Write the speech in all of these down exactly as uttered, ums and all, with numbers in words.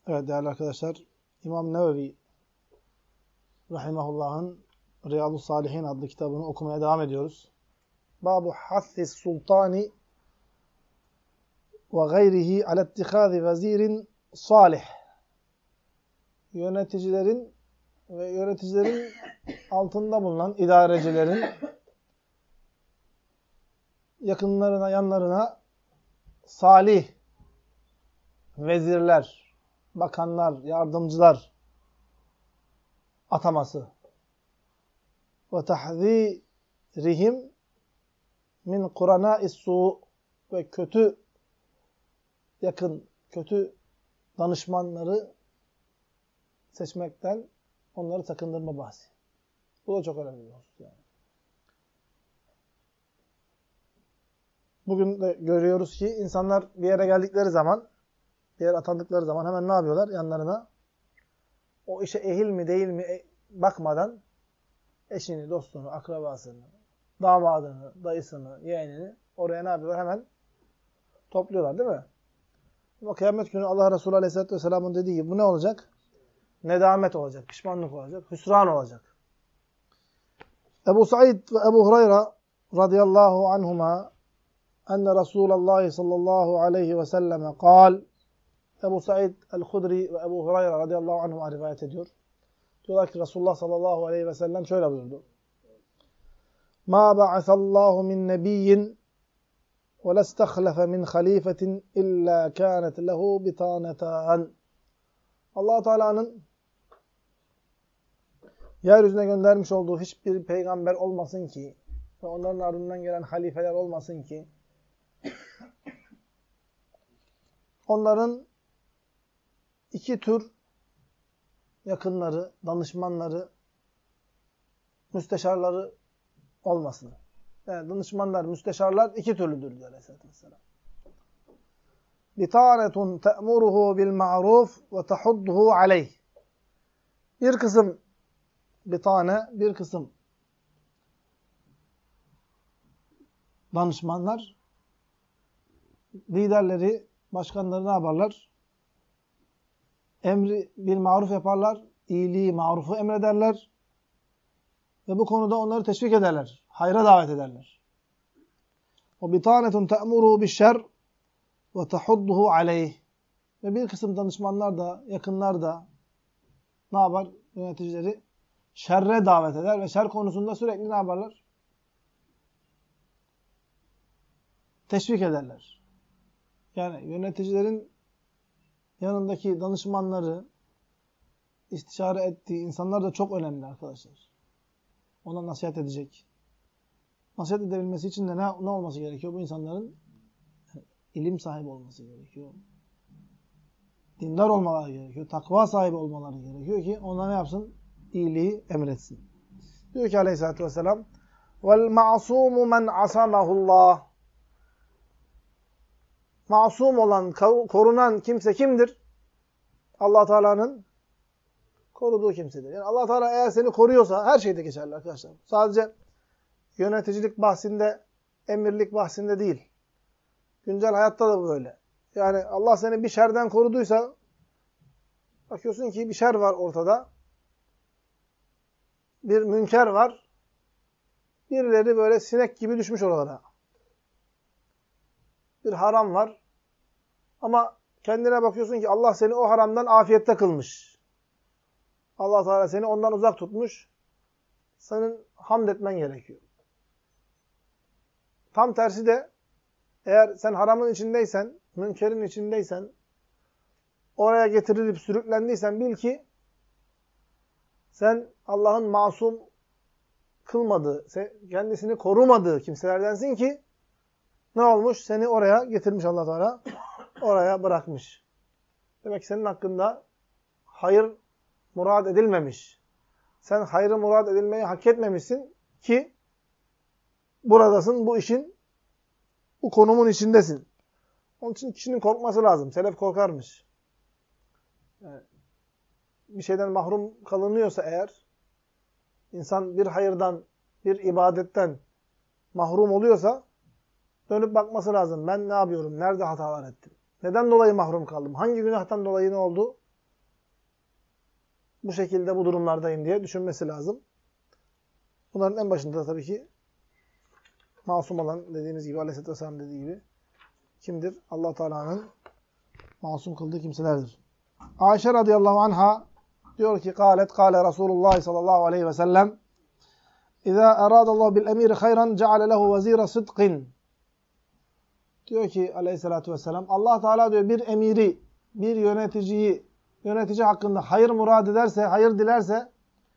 Evet değerli arkadaşlar, İmam Nevevi Rahimahullah'ın Riyadus Salihin adlı kitabını okumaya devam ediyoruz. Babu hassis sultani ve gayrihi alettihazi vezirin salih. Yöneticilerin ve yöneticilerin altında bulunan idarecilerin yakınlarına, yanlarına salih vezirler, bakanlar, yardımcılar ataması ve tahzirihim min kurana'is su ve kötü yakın, kötü danışmanları seçmekten onları sakındırma bahsi. Bu da çok önemli bir husus yani. Bugün de görüyoruz ki insanlar bir yere geldikleri zaman, bir yere atandıkları zaman hemen ne yapıyorlar? Yanlarına o işe ehil mi değil mi bakmadan eşini, dostunu, akrabasını, damadını, dayısını, yeğenini oraya ne yapıyorlar? Hemen topluyorlar değil mi? Ama kıyamet günü Allah Resulü Aleyhisselatü Vesselam'ın dediği gibi bu ne olacak? Nedamet olacak, pişmanlık olacak, hüsran olacak. Ebu Said ve Ebu Hureyre radıyallahu anhuma enne Resulallah sallallahu aleyhi ve selleme kal. Ebu Said el-Hudri ve Ebu Hureyre radıyallahu anhuma rivayet ediyor. Diyorlar ki Resulullah sallallahu aleyhi ve sellem şöyle buyurdu. Ma ba'asallahu min nebiyyin ve lestekhlefe min halifetin illa kânet lehu bitaneten. Allah Teala'nın yeryüzüne göndermiş olduğu hiçbir peygamber olmasın ki ve onların ardından gelen halifeler olmasın ki onların iki tür yakınları, danışmanları, müsteşarları olmasın. Yani danışmanlar, müsteşarlar iki türlüdür diyor Aleyhisselatü Vesselam. بِتَانَةٌ تَأْمُرُهُ بِالْمَعْرُوفِ وَتَحُدُّهُ عَلَيْهِ. Bir kısım bir tane, bir kısım danışmanlar, liderleri, başkanları ne yaparlar? Emri bil maruf yaparlar, iyiliği, marufu emrederler ve bu konuda onları teşvik ederler, hayra davet ederler. O bitanetun ta'muru bi'şer ve tahudduhu aleyh. Ve bir kısım danışmanlar da, yakınlar da ne yapar? Yöneticileri şerre davet eder ve şer konusunda sürekli ne yaparlar? Teşvik ederler. Yani yöneticilerin yanındaki danışmanları, istişare ettiği insanlar da çok önemli arkadaşlar. Ona nasihat edecek. Nasihat edebilmesi için de ne, ne olması gerekiyor? Bu insanların ilim sahibi olması gerekiyor. Dindar olmaları gerekiyor. Takva sahibi olmaları gerekiyor ki onlar ne yapsın? İyiliği emretsin. Diyor ki Aleyhisselatü Vesselam وَالْمَعْصُومُ مَنْ عَصَمَهُ اللّٰهِ. Masum olan, korunan kimse kimdir? Allah Teala'nın koruduğu kimsedir. Yani Allah Teala eğer seni koruyorsa her şeyde geçerli arkadaşlar. Sadece yöneticilik bahsinde, emirlik bahsinde değil. Güncel hayatta da böyle. Yani Allah seni bir şerden koruduysa bakıyorsun ki bir şer var ortada. Bir münker var. Birileri böyle sinek gibi düşmüş oralara. Bir haram var. Ama kendine bakıyorsun ki Allah seni o haramdan afiyette kılmış. Allah Teala seni ondan uzak tutmuş. Senin hamd etmen gerekiyor. Tam tersi de eğer sen haramın içindeysen, münkerin içindeysen, oraya getirilip sürüklendiysen bil ki sen Allah'ın masum kılmadığı, kendisini korumadığı kimselerdensin ki ne olmuş? Seni oraya getirmiş Allah Teala. Oraya bırakmış. Demek ki senin hakkında hayır murad edilmemiş. Sen hayrı murad edilmeyi hak etmemişsin ki buradasın, bu işin, bu konumun içindesin. Onun için kişinin korkması lazım. Selef korkarmış. Yani bir şeyden mahrum kalınıyorsa eğer, insan bir hayırdan, bir ibadetten mahrum oluyorsa dönüp bakması lazım. Ben ne yapıyorum? Nerede hatalar ettim? Neden dolayı mahrum kaldım? Hangi günahtan dolayı ne oldu? bu şekilde bu durumlardayım diye düşünmesi lazım. Bunların en başında da tabii ki masum olan, dediğimiz gibi Aleyhisselatü Vesselam dediği gibi kimdir? Allah Teala'nın masum kıldığı kimselerdir. Ayşe radıyallahu anha diyor ki kâlet kâle Resulullah sallallahu aleyhi ve sellem İzâ erâdallahu bil emîri hayran ceale lehu vezîre sıdkın. Diyor ki Aleyhisselatü Vesselam Allah Teala diyor bir emiri, bir yöneticiyi, yönetici hakkında hayır murad ederse, hayır dilerse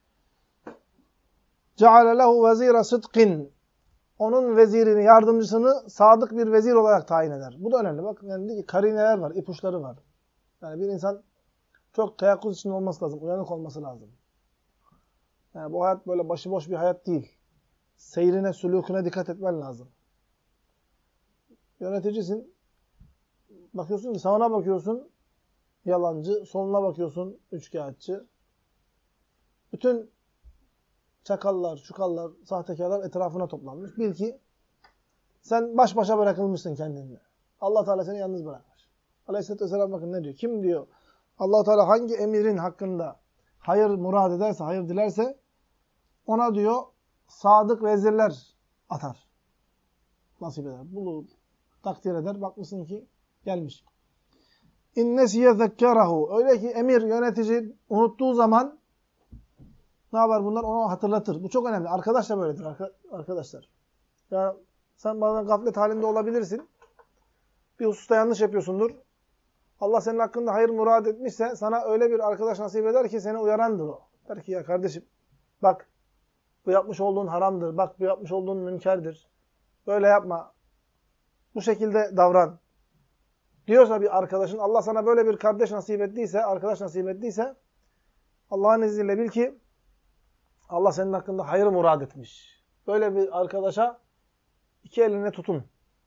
ceale lehu vezîre sıdkın. Onun vezirini, yardımcısını sadık bir vezir olarak tayin eder. Bu da önemli. Bak yani diyor ki karineler var, ipuçları var. Yani bir insan çok teyakkuz içinde olması lazım, uyanık olması lazım. Yani bu hayat böyle başıboş bir hayat değil. Seyrine, sülûküne dikkat etmen lazım. Yöneticisin. Bakıyorsun ki sağına bakıyorsun yalancı, soluna bakıyorsun üçkağıtçı. Bütün çakallar, çukallar, sahtekarlar etrafına toplanmış. Bil ki sen baş başa bırakılmışsın kendinle. Allah Teala seni yalnız bırakmış. Aleyhisselatü Vesselam bakın ne diyor? Kim diyor? Allah Teala hangi emirin hakkında hayır murad ederse, hayır dilerse ona diyor sadık vezirler atar. Nasip eder. Bulur, takdir eder. Bakmışsın ki gelmiş. İnnesiye zekkerahu. Öyle ki emir, yönetici unuttuğu zaman ne yapar bunlar? Onu hatırlatır. Bu çok önemli. Arkadaş da böyledir arkadaşlar. Ya sen bazen gaflet halinde olabilirsin. Bir hususta yanlış yapıyorsundur. Allah senin hakkında hayır murad etmişse sana öyle bir arkadaş nasip eder ki seni uyarandır o. Der ki ya kardeşim bak bu yapmış olduğun haramdır. Bak bu yapmış olduğun münkerdir. Böyle yapma. Bu şekilde davran. Diyorsa bir arkadaşın Allah sana böyle bir kardeş nasip ettiyse, arkadaş nasip ettiyse Allah'ın izniyle bil ki Allah senin hakkında hayır murad etmiş. Böyle bir arkadaşa iki eline tutun.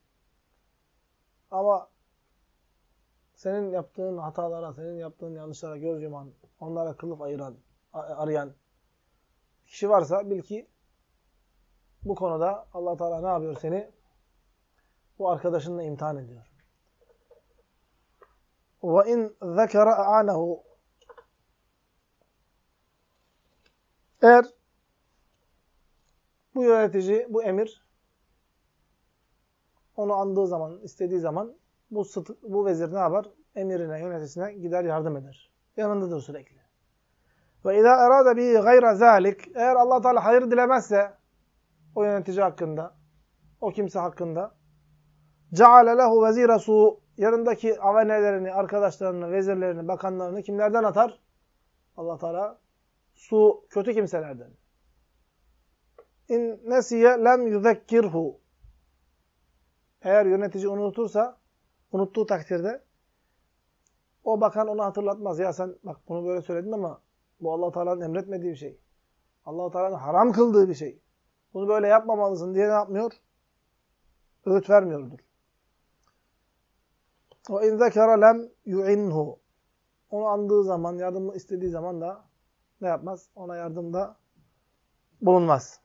Ama senin yaptığın hatalara, senin yaptığın yanlışlara göz yuman, onlara kılıf ayıran, arayan kişi varsa bil ki bu konuda Allah Teala ne yapıyor seni? Bu arkadaşınla imtihan ediyor. وَاِنْ ذَكَرَ اَعَانَهُ. Eğer bu yönetici, bu emir onu andığı zaman, istediği zaman bu, sıt, bu vezir ne yapar? Emirine, yöneticisine gider yardım eder. Yanındadır sürekli. وَاِذَا اَرَادَ بِهِ غَيْرَ ذَٰلِكَ. Eğer Allah Teala hayır dilemezse o yönetici hakkında, o kimse hakkında جَعَلَ لَهُ وَزِيرَ سُوء. Yanındaki avenelerini, arkadaşlarını, vezirlerini, bakanlarını kimlerden atar? Allah Teala su, kötü kimselerden. İn nesiye lem yuzekkirhu. Eğer yönetici unutursa, unuttuğu takdirde o bakan onu hatırlatmaz. Ya sen bak bunu böyle söyledin ama bu Allah Teala'nın emretmediği bir şey. Allah Teala'nın haram kıldığı bir şey. Bunu böyle yapmamalısın diye ne yapmıyor? Öğüt vermiyordur. O in zekara lem yu'inhu. Onu andığı zaman, yardım istediği zaman da ne yapmaz? Ona yardımda bulunmaz.